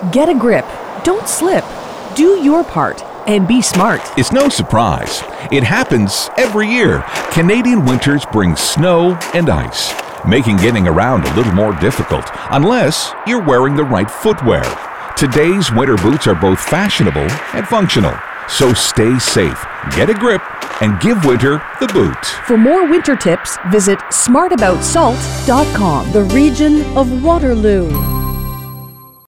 Get a grip. Don't slip. Do your part and be smart. It's no surprise. It happens every year. Canadian winters bring snow and ice, making getting around a little more difficult unless you're wearing the right footwear. Today's winter boots are both fashionable and functional. So stay safe, get a grip, and give winter the boot. For more winter tips, visit smartaboutsalt.com. The region of Waterloo.